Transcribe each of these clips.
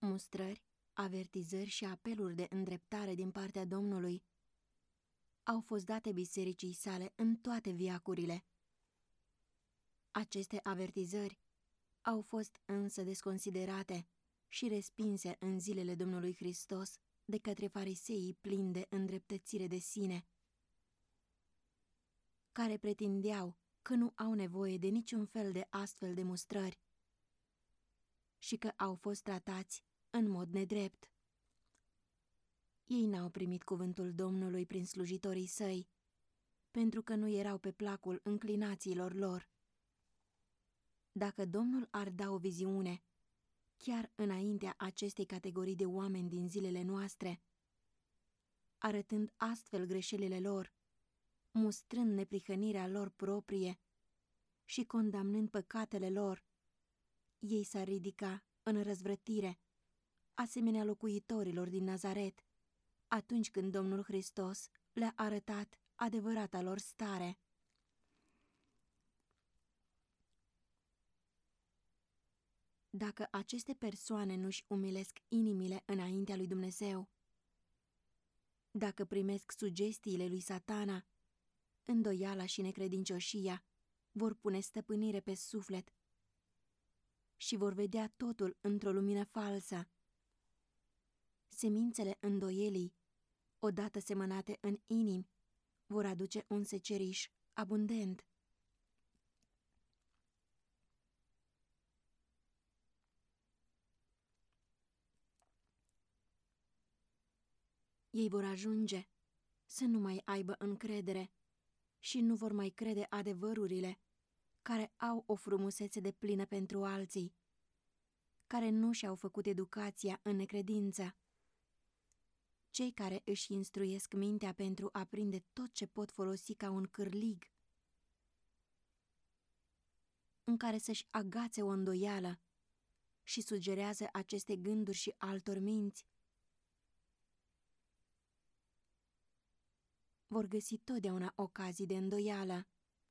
Mustrări, avertizări și apeluri de îndreptare din partea Domnului au fost date bisericii sale în toate veacurile. Aceste avertizări au fost însă desconsiderate și respinse în zilele Domnului Hristos de către fariseii plini de îndreptățire de sine, care pretindeau că nu au nevoie de niciun fel de astfel de mustrări și că au fost tratați în mod nedrept. Ei n-au primit cuvântul Domnului prin slujitorii săi, pentru că nu erau pe placul înclinațiilor lor. Dacă Domnul ar da o viziune, chiar înaintea acestei categorii de oameni din zilele noastre, arătând astfel greșelile lor, mustrând neprihănirea lor proprie și condamnând păcatele lor, ei s-ar ridica în răzvrătire, asemenea locuitorilor din Nazaret, atunci când Domnul Hristos le-a arătat adevărata lor stare. Dacă aceste persoane nu-și umilesc inimile înaintea lui Dumnezeu, dacă primesc sugestiile lui Satana, îndoiala și necredincioșia vor pune stăpânire pe suflet și vor vedea totul într-o lumină falsă. Semințele îndoielii, odată semănate în inimi, vor aduce un seceriș abundent. Ei vor ajunge să nu mai aibă încredere și nu vor mai crede adevărurile care au o frumusețe deplină pentru alții, care nu și-au făcut educația în necredință. Cei care își instruiesc mintea pentru a prinde tot ce pot folosi ca un cârlig, în care să-și agațe o îndoială și sugerează aceste gânduri și altor minți, vor găsi totdeauna ocazii de îndoială.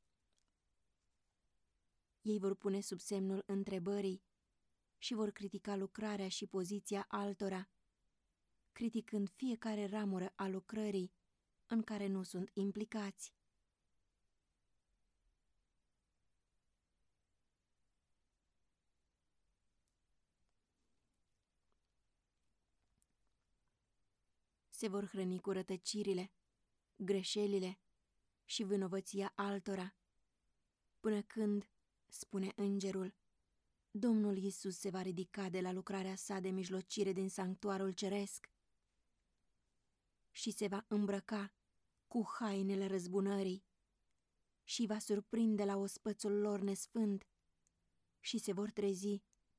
Ei vor pune sub semnul întrebării și vor critica lucrarea și poziția altora, criticând fiecare ramură a lucrării în care nu sunt implicați. Se vor hrăni cu rătăcirile, greșelile și vinovăția altora, până când, spune îngerul, Domnul Iisus se va ridica de la lucrarea sa de mijlocire din sanctuarul ceresc și se va îmbrăca cu hainele răzbunării și va surprinde la ospățul lor nesfânt și se vor trezi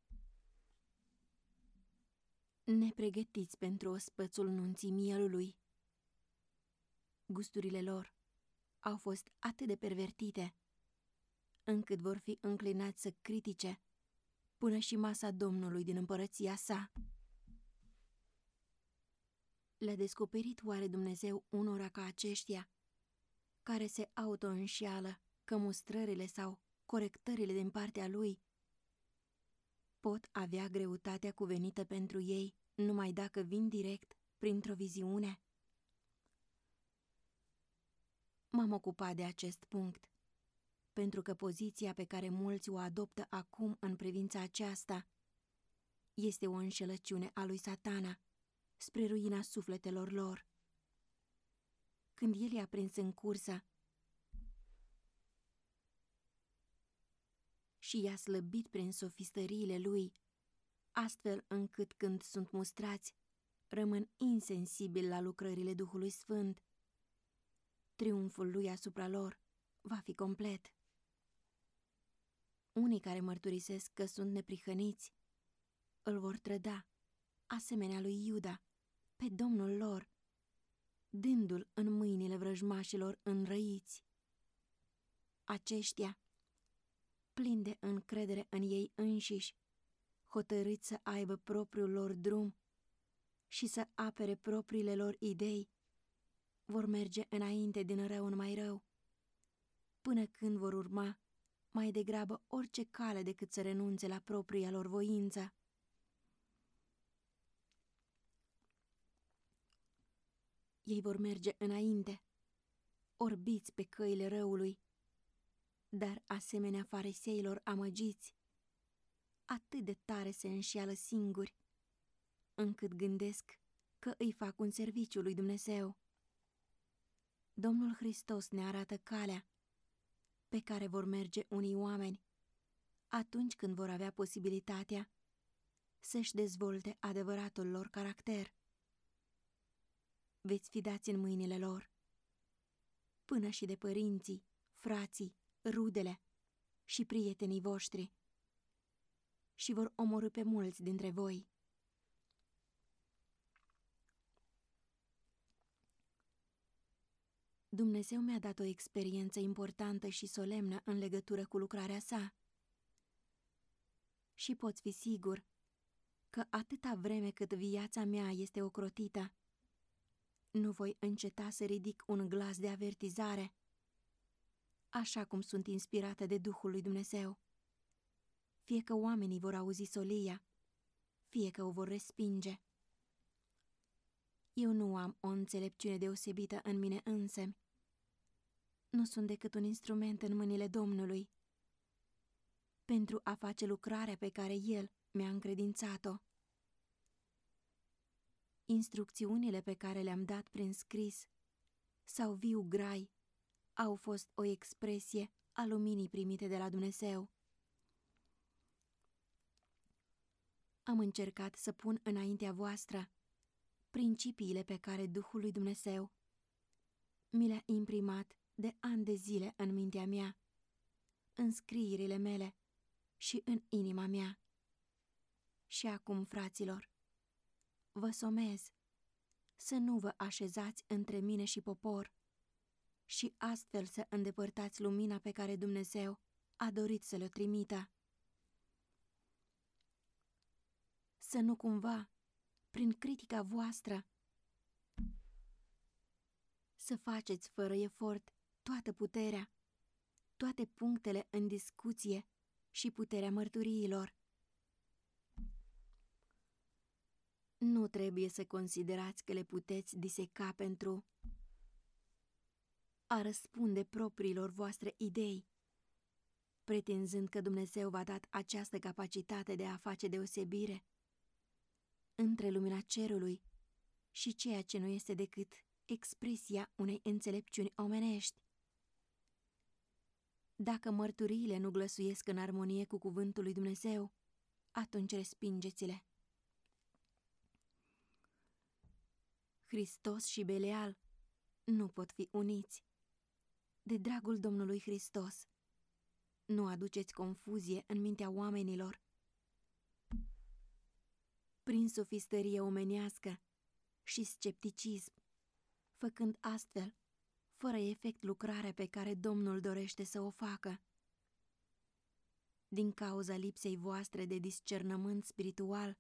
nepregătiți pentru ospățul nunții mielului. Gusturile lor au fost atât de pervertite, încât vor fi înclinați să critice până și masa Domnului din împărăția sa. Le-a descoperit oare Dumnezeu unora ca aceștia, care se auto-înșeală că mustrările sau corectările din partea lui pot avea greutatea cuvenită pentru ei numai dacă vin direct printr-o viziune? M-am ocupat de acest punct, pentru că poziția pe care mulți o adoptă acum în privința aceasta este o înșelăciune a lui Satana spre ruina sufletelor lor. Când el i-a prins în cursă și i-a slăbit prin sofistăriile lui, astfel încât când sunt mustrați, rămân insensibili la lucrările Duhului Sfânt, triumful lui asupra lor va fi complet. Unii care mărturisesc că sunt neprihăniți îl vor trăda, asemenea lui Iuda, pe Domnul lor, dându-l în mâinile vrăjmașilor înrăiți. Aceștia, plini de încredere în ei înșiși, hotărâți să aibă propriul lor drum și să apere propriile lor idei, vor merge înainte din rău în mai rău, până când vor urma mai degrabă orice cale decât să renunțe la propria lor voință. Ei vor merge înainte, orbiți pe căile răului, dar asemenea fariseilor amăgiți, atât de tare se înșeală singuri, încât gândesc că îi fac un serviciu lui Dumnezeu. Domnul Hristos ne arată calea pe care vor merge unii oameni atunci când vor avea posibilitatea să-și dezvolte adevăratul lor caracter. Veți fi dați în mâinile lor, până și de părinții, frații, rudele și prietenii voștri, și vor omorî pe mulți dintre voi. Dumnezeu mi-a dat o experiență importantă și solemnă în legătură cu lucrarea sa. Și poți fi sigur că atâta vreme cât viața mea este ocrotită, nu voi înceta să ridic un glas de avertizare, așa cum sunt inspirată de Duhul lui Dumnezeu. Fie că oamenii vor auzi solia, fie că o vor respinge. Eu nu am o înțelepciune deosebită în mine însămi. Nu sunt decât un instrument în mâinile Domnului pentru a face lucrarea pe care El mi-a încredințat-o. Instrucțiunile pe care le-am dat prin scris sau viu grai au fost o expresie a luminii primite de la Dumnezeu. Am încercat să pun înaintea voastră principiile pe care Duhul lui Dumnezeu mi le-a imprimat de ani de zile în mintea mea, în scrierile mele și în inima mea. Și acum, fraților, vă somez să nu vă așezați între mine și popor și astfel să îndepărtați lumina pe care Dumnezeu a dorit să le trimită. Să nu cumva, prin critica voastră, să faceți fără efort toată puterea, toate punctele în discuție și puterea mărturiilor. Nu trebuie să considerați că le puteți diseca pentru a răspunde propriilor voastre idei, pretinzând că Dumnezeu v-a dat această capacitate de a face deosebire între lumina cerului și ceea ce nu este decât expresia unei înțelepciuni omenești. Dacă mărturiile nu glăsuiesc în armonie cu cuvântul lui Dumnezeu, atunci respingeți-le. Hristos și Belial nu pot fi uniți. De dragul Domnului Hristos, nu aduceți confuzie în mintea oamenilor. Prin sofistărie omenească și scepticism, făcând astfel fără efect lucrarea pe care Domnul dorește să o facă. Din cauza lipsei voastre de discernământ spiritual,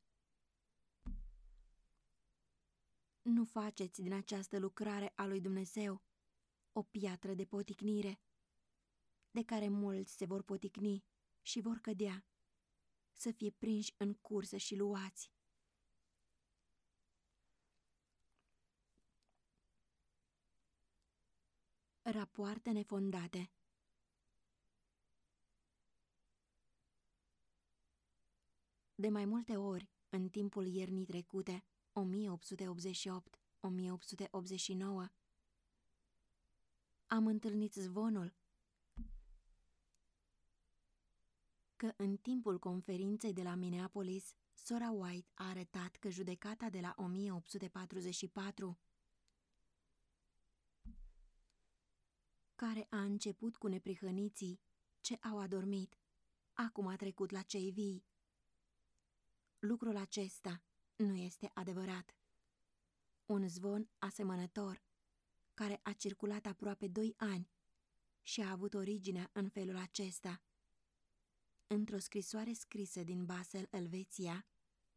nu faceți din această lucrare a lui Dumnezeu o piatră de poticnire, de care mulți se vor poticni și vor cădea, să fie prinși în cursă și luați. Rapoarte nefondate. De mai multe ori, în timpul iernii trecute, 1888-1889, am întâlnit zvonul că în timpul conferinței de la Minneapolis, sora White a arătat că judecata de la 1844, care a început cu neprihăniții ce au adormit, acum a trecut la cei vii. Lucrul acesta nu este adevărat. Un zvon asemănător, care a circulat aproape 2 ani și a avut originea în felul acesta. Într-o scrisoare scrisă din Basel, Elveția,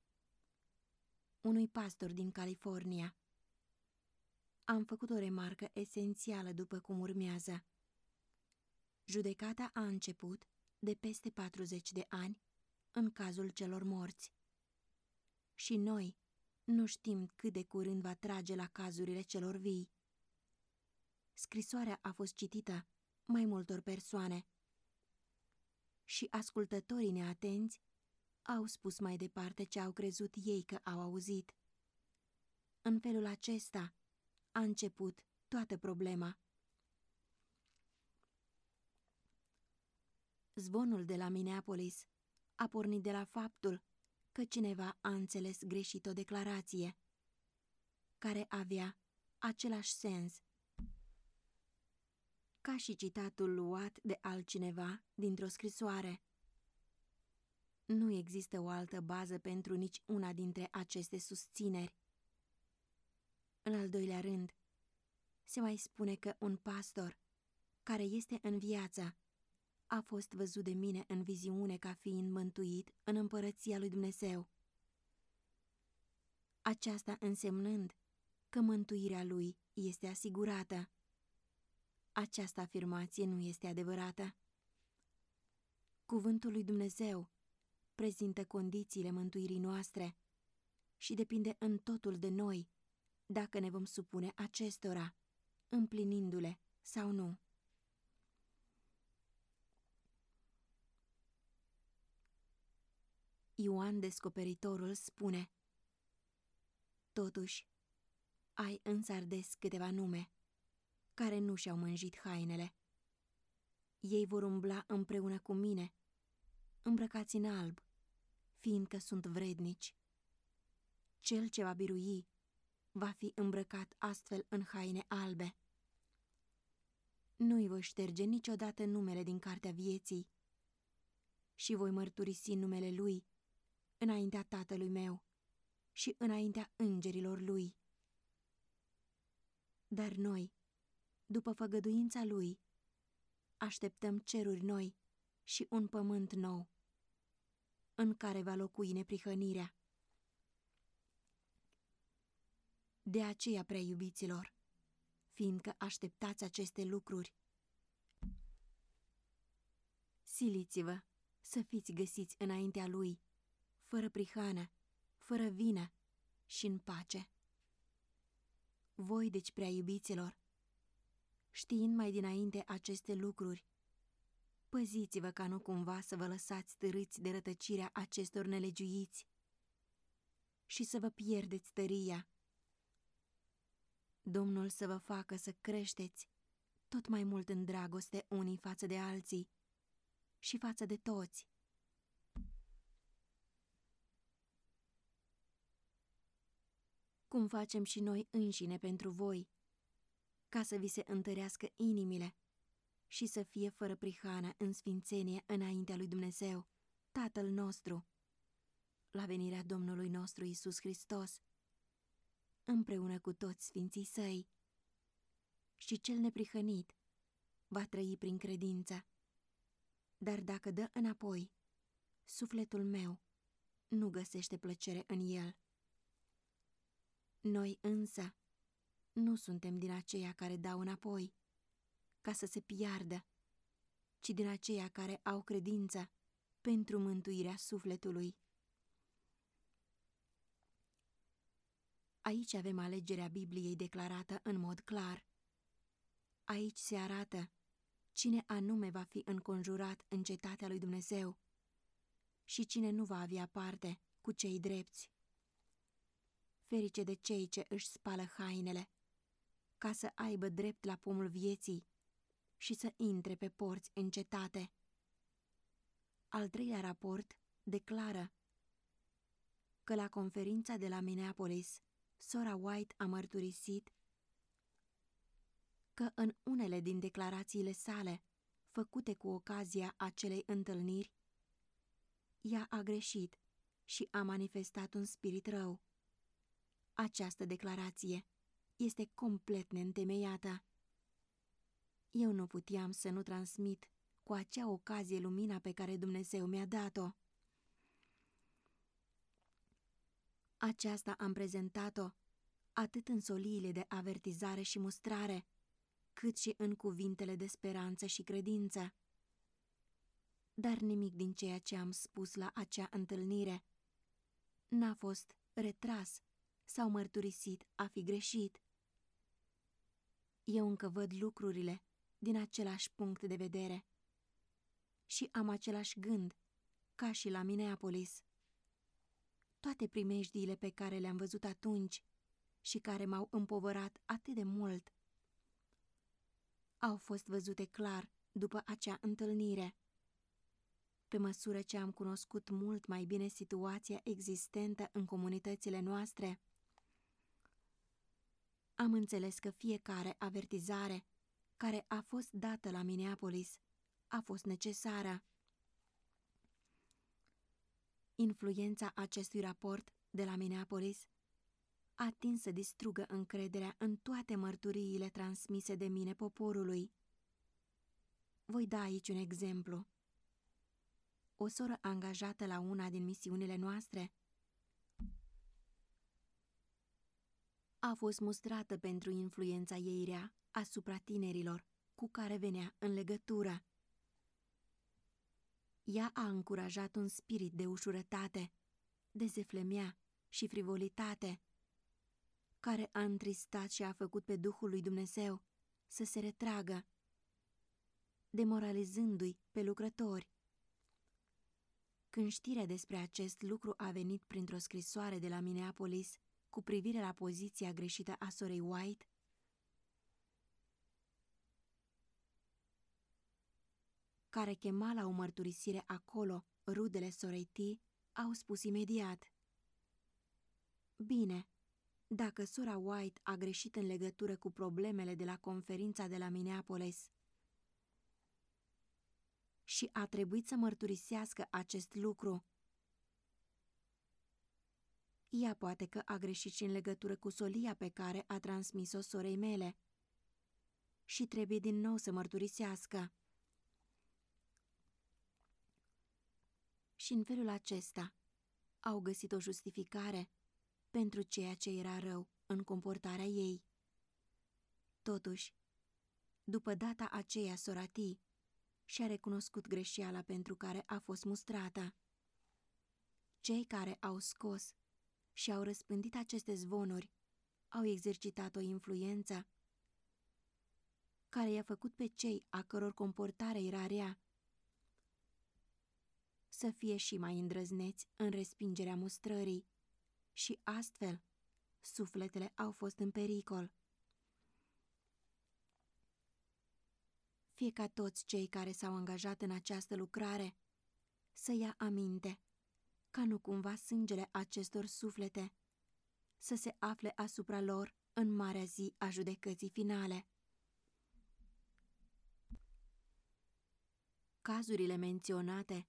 unui pastor din California, am făcut o remarcă esențială după cum urmează. Judecata a început de peste 40 de ani în cazul celor morți. Și noi Nu știm cât de curând va trage la cazurile celor vii. Scrisoarea a fost citită mai multor persoane și ascultătorii neatenți au spus mai departe ce au crezut ei că au auzit. În felul acesta a început toată problema. Zvonul de la Minneapolis a pornit de la faptul că cineva a înțeles greșit o declarație care avea același sens ca și citatul luat de altcineva dintr-o scrisoare. Nu există o altă bază pentru nici una dintre aceste susțineri. În al doilea rând, se mai spune că un pastor care este în viață a fost văzut de mine în viziune ca fiind mântuit în împărăția lui Dumnezeu. Aceasta însemnând că mântuirea lui este asigurată. Această afirmație nu este adevărată. Cuvântul lui Dumnezeu prezintă condițiile mântuirii noastre și depinde în totul de noi dacă ne vom supune acestora, împlinindu-le sau nu. Ioan Descoperitorul spune: totuși, ai în Sardes câteva nume care nu și-au mânjit hainele. Ei vor umbla împreună cu mine, îmbrăcați în alb, fiindcă sunt vrednici. Cel ce va birui va fi îmbrăcat astfel în haine albe. Nu-i voi șterge niciodată numele din cartea vieții și voi mărturisi numele lui înaintea Tatălui meu și înaintea îngerilor lui. Dar noi, după făgăduința lui, așteptăm ceruri noi și un pământ nou, în care va locui neprihănirea. De aceea, prea iubiților, fiindcă așteptați aceste lucruri, siliți-vă să fiți găsiți înaintea lui, fără prihană, fără vină și în pace. Voi, deci, prea iubiților, știind mai dinainte aceste lucruri, păziți-vă ca nu cumva să vă lăsați târâți de rătăcirea acestor nelegiuiți și să vă pierdeți tăria. Domnul să vă facă să creșteți tot mai mult în dragoste unii față de alții și față de toți. Cum facem și noi înșine pentru voi, ca să vi se întărească inimile și să fie fără prihană în sfințenie înaintea lui Dumnezeu, Tatăl nostru, la venirea Domnului nostru Iisus Hristos, împreună cu toți sfinții săi. Și cel neprihănit va trăi prin credință, dar dacă dă înapoi, sufletul meu nu găsește plăcere în el. Noi însă nu suntem din aceia care dau înapoi, ca să se piardă, ci din aceia care au credință pentru mântuirea sufletului. Aici avem alegerea Bibliei declarată în mod clar. Aici se arată cine anume va fi înconjurat în cetatea lui Dumnezeu și cine nu va avea parte cu cei drepți. Ferice de cei ce își spală hainele, ca să aibă drept la pomul vieții și să intre pe porți în cetate. Al treilea raport declară că la conferința de la Minneapolis, sora White a mărturisit că în unele din declarațiile sale, făcute cu ocazia acelei întâlniri, ea a greșit și a manifestat un spirit rău. Această declarație este complet neîntemeiată. Eu nu puteam să nu transmit cu acea ocazie lumina pe care Dumnezeu mi-a dat-o. Aceasta am prezentat-o atât în soliile de avertizare și mustrare, cât și în cuvintele de speranță și credință. Dar nimic din ceea ce am spus la acea întâlnire n-a fost retras s-au mărturisit a fi greșit. Eu încă văd lucrurile din același punct de vedere și am același gând ca și la Minneapolis. Toate primejdiile pe care le-am văzut atunci și care m-au împovărat atât de mult au fost văzute clar după acea întâlnire. Pe măsură ce am cunoscut mult mai bine situația existentă în comunitățile noastre, am înțeles că fiecare avertizare care a fost dată la Minneapolis a fost necesară. Influența acestui raport de la Minneapolis a atins să distrugă încrederea în toate mărturiile transmise de mine poporului. Voi da aici un exemplu. O soră angajată la una din misiunile noastre a fost mustrată pentru influența ei rea asupra tinerilor cu care venea în legătură. Ea a încurajat un spirit de ușurătate, de zeflemea și frivolitate, care a întristat și a făcut pe Duhul lui Dumnezeu să se retragă, demoralizându-i pe lucrători. Când știrea despre acest lucru a venit printr-o scrisoare de la Minneapolis cu privire la poziția greșită a sorei White, care chema la o mărturisire acolo rudele sorei T, au spus imediat: bine, dacă sora White a greșit în legătură cu problemele de la conferința de la Minneapolis și a trebuit să mărturisească acest lucru, ea poate că a greșit și în legătură cu solia pe care a transmis-o sorei mele și trebuie din nou să mărturisească. Și în felul acesta au găsit o justificare pentru ceea ce era rău în comportarea ei. Totuși, după data aceea, sora T și-a recunoscut greșeala pentru care a fost mustrată. Cei care au scos și au răspândit aceste zvonuri au exercitat o influență care i-a făcut pe cei a căror comportare era rea să fie și mai îndrăzneți în respingerea mustrării și astfel sufletele au fost în pericol. Fie ca toți cei care s-au angajat în această lucrare să ia aminte ca nu cumva sângele acestor suflete să se afle asupra lor în marea zi a judecății finale. Cazurile menționate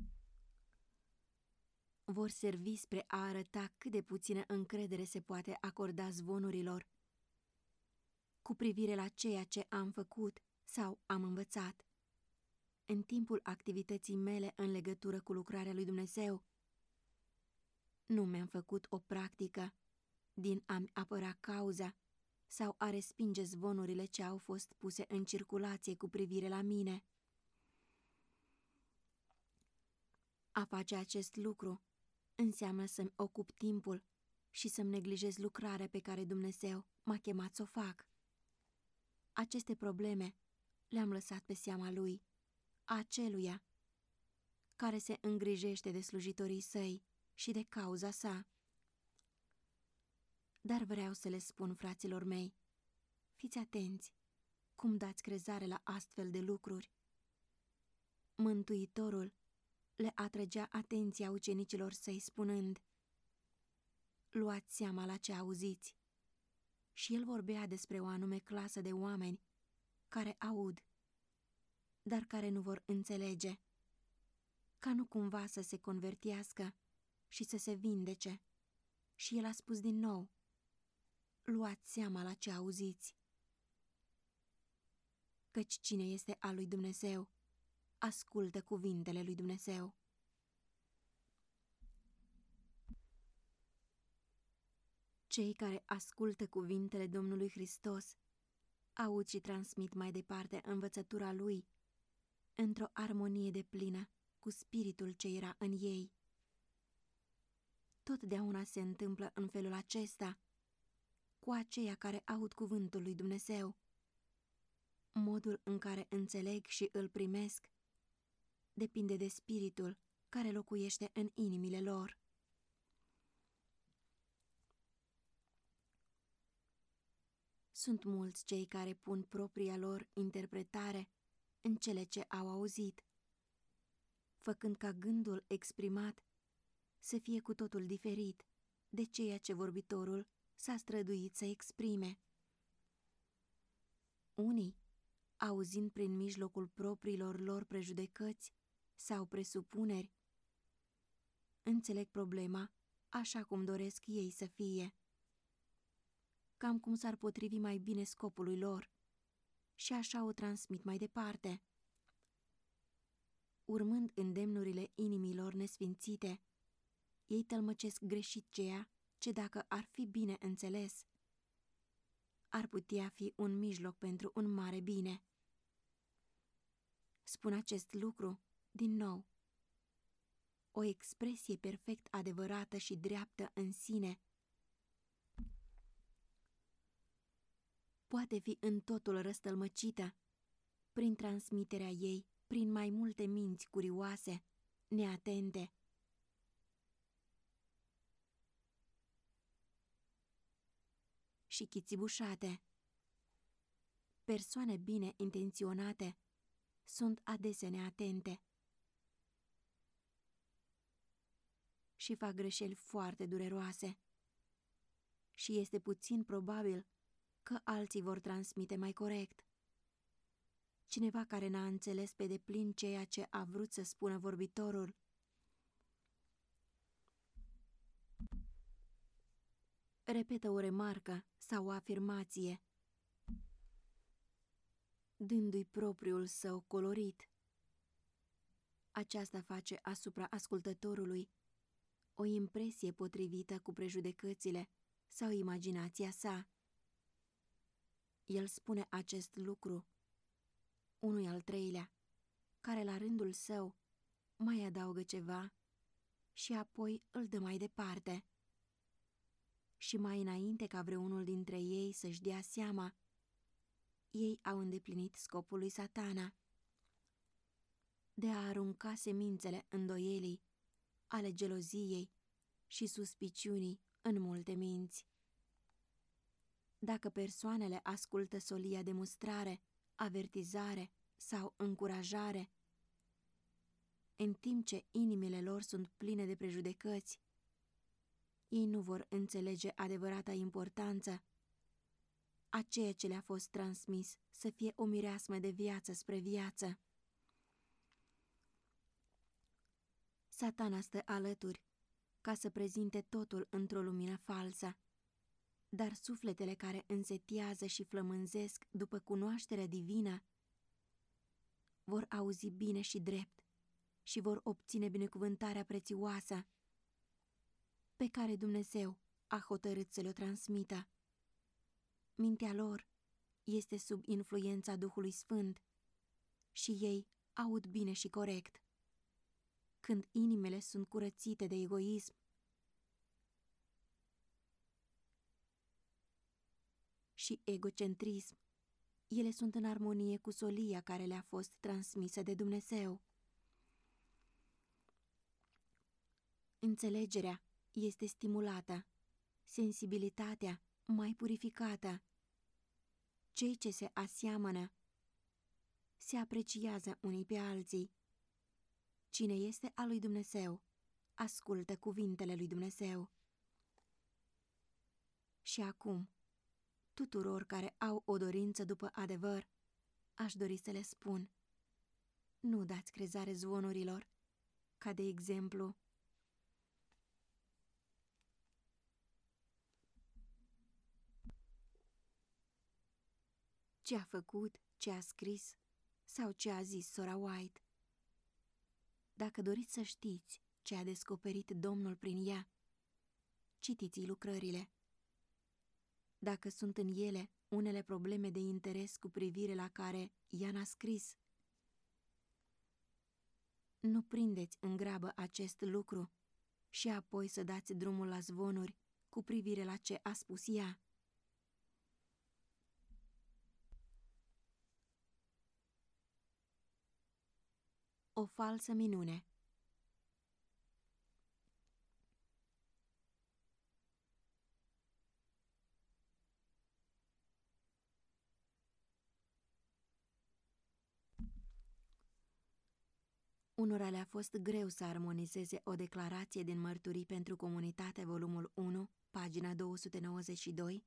vor servi spre a arăta cât de puțină încredere se poate acorda zvonurilor cu privire la ceea ce am făcut sau am învățat. În timpul activității mele în legătură cu lucrarea lui Dumnezeu, nu mi-am făcut o practică din a-mi apăra cauza sau a respinge zvonurile ce au fost puse în circulație cu privire la mine. A face acest lucru înseamnă să-mi ocup timpul și să-mi neglijez lucrarea pe care Dumnezeu m-a chemat să o fac. Aceste probleme le-am lăsat pe seama Lui, aceluia care se îngrijește de slujitorii săi și de cauza sa. Dar vreau să le spun, fraților mei, fiți atenți cum dați crezare la astfel de lucruri. Mântuitorul le atrăgea atenția ucenicilor săi spunând: luați seama la ce auziți. Și el vorbea despre o anume clasă de oameni care aud, dar care nu vor înțelege, ca nu cumva să se convertească și să se vindece. Și el a spus din nou: luați seama la ce auziți. Căci cine este al lui Dumnezeu, ascultă cuvintele lui Dumnezeu. Cei care ascultă cuvintele Domnului Hristos aud și transmit mai departe învățătura Lui într-o armonie deplină cu spiritul ce era în ei. Totdeauna se întâmplă în felul acesta cu aceia care aud cuvântul lui Dumnezeu. Modul în care înțeleg și îl primesc depinde de spiritul care locuiește în inimile lor. Sunt mulți cei care pun propria lor interpretare în cele ce au auzit, făcând ca gândul exprimat să fie cu totul diferit de ceea ce vorbitorul s-a străduit să exprime. Unii, auzind prin mijlocul propriilor lor prejudecăți sau presupuneri, înțeleg problema așa cum doresc ei să fie, cam cum s-ar potrivi mai bine scopului lor, și așa o transmit mai departe. Urmând îndemnurile inimilor nesfințite, ei tălmăcesc greșit ceea ce, dacă ar fi bine înțeles, ar putea fi un mijloc pentru un mare bine. Spun acest lucru din nou. O expresie perfect adevărată și dreaptă în sine poate fi în totul răstălmăcită prin transmiterea ei prin mai multe minți curioase, neatente. Și chițibușate. Persoane bine intenționate sunt adesea neatente și fac greșeli foarte dureroase. Și este puțin probabil că alții vor transmite mai corect. Cineva care n-a înțeles pe deplin ceea ce a vrut să spună vorbitorul repetă o remarcă sau o afirmație, dându-i propriul său colorit. Aceasta face asupra ascultătorului o impresie potrivită cu prejudecățile sau imaginația sa. El spune acest lucru unui al treilea, care la rândul său mai adaugă ceva și apoi îl dă mai departe. Și mai înainte ca vreunul dintre ei să-și dea seama, ei au îndeplinit scopul lui Satana de a arunca semințele îndoielii, ale geloziei și suspiciunii în multe minți. Dacă persoanele ascultă solia de mustrare, avertizare sau încurajare, în timp ce inimile lor sunt pline de prejudecăți, ei nu vor înțelege adevărata importanță a ceea ce le-a fost transmis să fie o mireasmă de viață spre viață. Satana stă alături ca să prezinte totul într-o lumină falsă, dar sufletele care însetiază și flămânzesc după cunoașterea divină vor auzi bine și drept și vor obține binecuvântarea prețioasă pe care Dumnezeu a hotărât să le-o transmită. Mintea lor este sub influența Duhului Sfânt și ei aud bine și corect. Când inimile sunt curățite de egoism și egocentrism, ele sunt în armonie cu solia care le-a fost transmisă de Dumnezeu. Înțelegerea este stimulată, sensibilitatea mai purificată. Cei ce se aseamănă se apreciază unii pe alții. Cine este al lui Dumnezeu, ascultă cuvintele lui Dumnezeu. Și acum, tuturor care au o dorință după adevăr, aș dori să le spun: nu dați crezare zvonurilor, ca de exemplu ce a făcut, ce a scris sau ce a zis sora White. Dacă doriți să știți ce a descoperit Domnul prin ea, citiți lucrările. Dacă sunt în ele unele probleme de interes cu privire la care ea n-a scris, nu prindeți în grabă acest lucru, și apoi să dați drumul la zvonuri cu privire la ce a spus ea. O falsă minune. Unora le-a fost greu să armonizeze o declarație din Mărturii pentru Comunitate, volumul 1, pagina 292,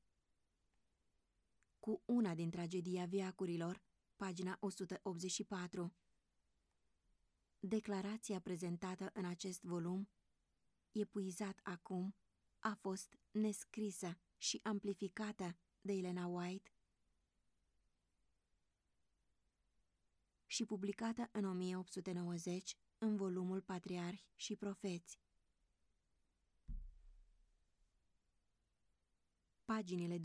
cu una din Tragedia veacurilor, pagina 184. Declarația prezentată în acest volum, epuizat acum, a fost nescrisă și amplificată de Elena White și publicată în 1890 în volumul Patriarhi și Profeți. Paginile 258-259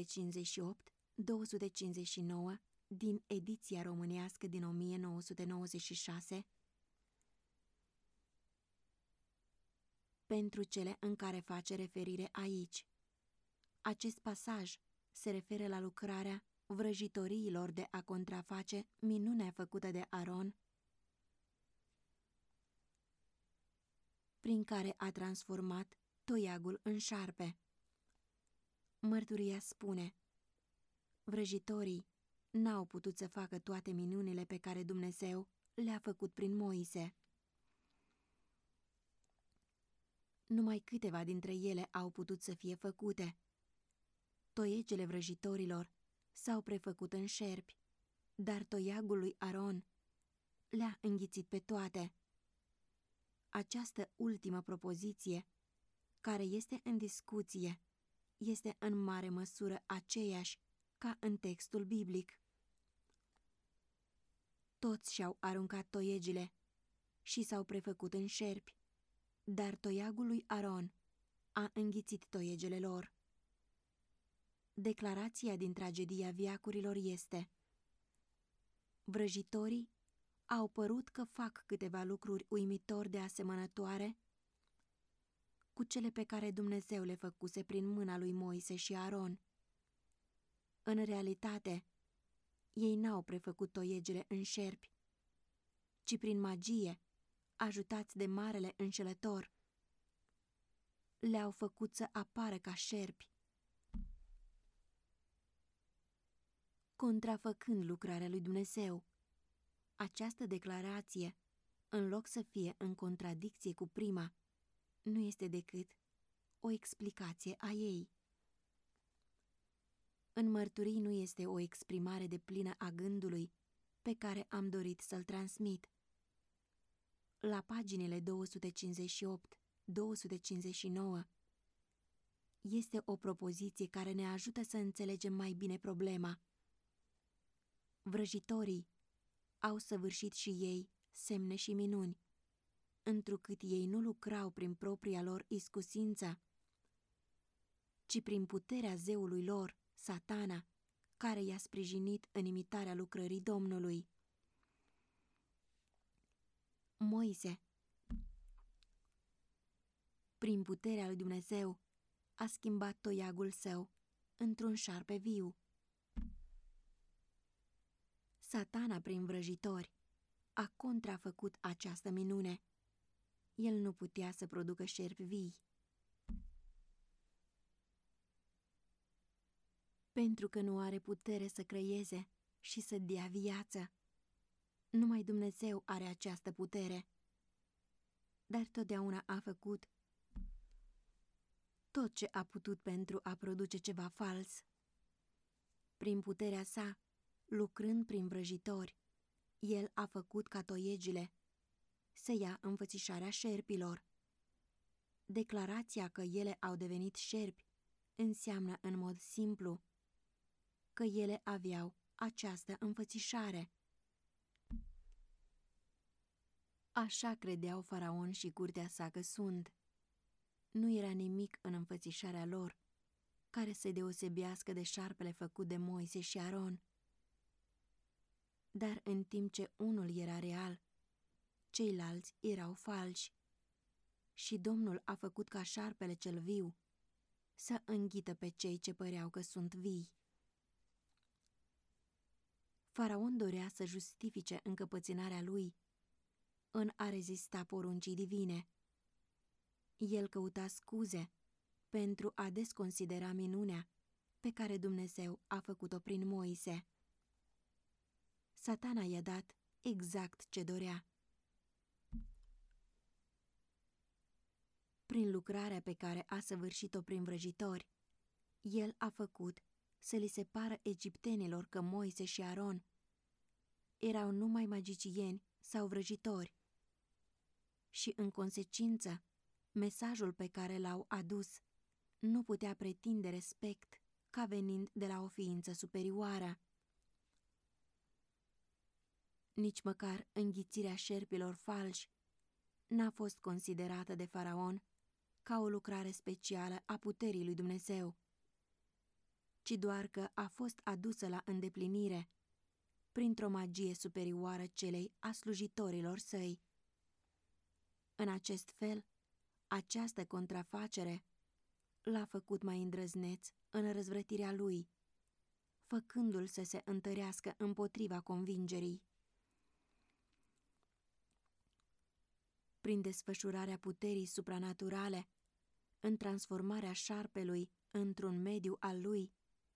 din ediția românească din 1996 pentru cele în care face referire aici. Acest pasaj se referă la lucrarea vrăjitoriilor de a contraface minunea făcută de Aron, prin care a transformat toiagul în șarpe. Mărturia spune: vrăjitorii n-au putut să facă toate minunile pe care Dumnezeu le-a făcut prin Moise. Numai câteva dintre ele au putut să fie făcute. Toiegele vrăjitorilor s-au prefăcut în șerpi, dar toiagul lui Aron le-a înghițit pe toate. Această ultimă propoziție, care este în discuție, este în mare măsură aceeași ca în textul biblic. Toți și-au aruncat toiegile și s-au prefăcut în șerpi, dar toiagul lui Aron a înghițit toiegele lor. Declarația din Tragedia veacurilor este: vrăjitorii au părut că fac câteva lucruri uimitor de asemănătoare cu cele pe care Dumnezeu le făcuse prin mâna lui Moise și Aron. În realitate, ei n-au prefăcut toiegele în șerpi, ci prin magie, ajutați de marele înșelător, le-au făcut să apară ca șerpi, contrafăcând lucrarea lui Dumnezeu. Această declarație, în loc să fie în contradicție cu prima, nu este decât o explicație a ei. În Mărturii nu este o exprimare deplină a gândului pe care am dorit să-l transmit. La paginile 258-259 este o propoziție care ne ajută să înțelegem mai bine problema. Vrăjitorii au săvârșit și ei semne și minuni, întrucât ei nu lucrau prin propria lor iscusință, ci prin puterea zeului lor, Satana, care i-a sprijinit în imitarea lucrării Domnului. Moise, prin puterea lui Dumnezeu, a schimbat toiagul său într-un șarpe viu. Satana, prin vrăjitori, a contrafăcut această minune. El nu putea să producă șerpi vii, pentru că nu are putere să creeze și să dea viață. Numai Dumnezeu are această putere. Dar totdeauna a făcut tot ce a putut pentru a produce ceva fals. Prin puterea sa, lucrând prin vrăjitori, el a făcut ca toiegile să ia înfățișarea șerpilor. Declarația că ele au devenit șerpi înseamnă în mod simplu că ele aveau această înfățișare. Așa credeau Faraon și curtea sa că sunt. Nu era nimic în înfățișarea lor care să deosebească de șarpele făcut de Moise și Aron. Dar în timp ce unul era real, ceilalți erau falși. Și Domnul a făcut ca șarpele cel viu să înghită pe cei ce păreau că sunt vii. Faraon dorea să justifice încăpățânarea lui în a rezista poruncii divine. El căuta scuze pentru a desconsidera minunea pe care Dumnezeu a făcut-o prin Moise. Satana i-a dat exact ce dorea. Prin lucrarea pe care a săvârșit-o prin vrăjitori, el a făcut să li se pară egiptenilor că Moise și Aron erau numai magicieni sau vrăjitori. Și în consecință, mesajul pe care l-au adus nu putea pretinde respect ca venind de la o ființă superioară. Nici măcar înghițirea șerpilor falși n-a fost considerată de Faraon ca o lucrare specială a puterii lui Dumnezeu, ci doar că a fost adusă la îndeplinire printr-o magie superioară celei a slujitorilor săi. În acest fel, această contrafacere l-a făcut mai îndrăzneț în răzvrătirea lui, făcându-l să se întărească împotriva convingerii. Prin desfășurarea puterii supranaturale, în transformarea șarpelui într-un mediu al lui,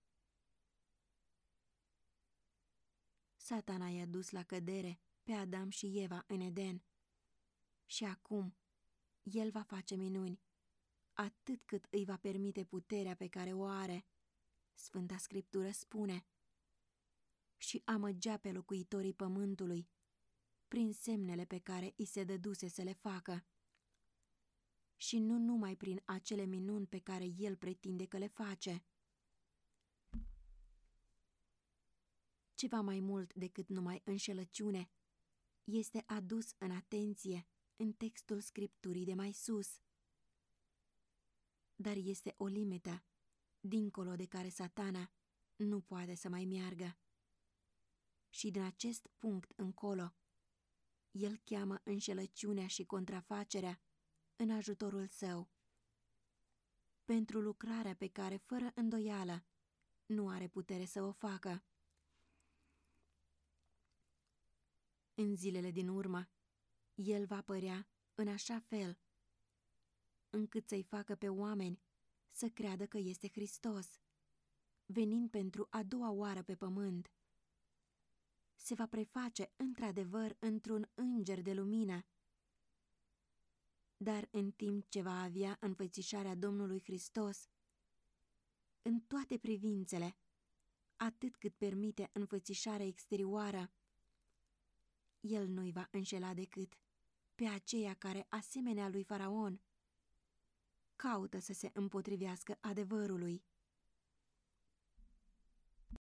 Satana i-a dus la cădere pe Adam și Eva în Eden. Și acum el va face minuni, atât cât îi va permite puterea pe care o are. Sfânta Scriptură spune: și amăgea pe locuitorii pământului prin semnele pe care i se dăduse să le facă. Și nu numai prin acele minuni pe care el pretinde că le face. Ceva mai mult decât numai înșelăciune este adus în atenție în textul Scripturii de mai sus. Dar este o limită, dincolo de care Satana nu poate să mai meargă. Și din acest punct încolo, el cheamă înșelăciunea și contrafacerea în ajutorul său, pentru lucrarea pe care, fără îndoială, nu are putere să o facă. În zilele din urmă, el va părea în așa fel încât să-i facă pe oameni să creadă că este Hristos, venind pentru a doua oară pe pământ. Se va preface într-adevăr într-un înger de lumină, dar în timp ce va avea înfățișarea Domnului Hristos, în toate privințele, atât cât permite înfățișarea exterioară, el nu-i va înșela decât pe aceia care, asemenea lui Faraon, caută să se împotrivească adevărului.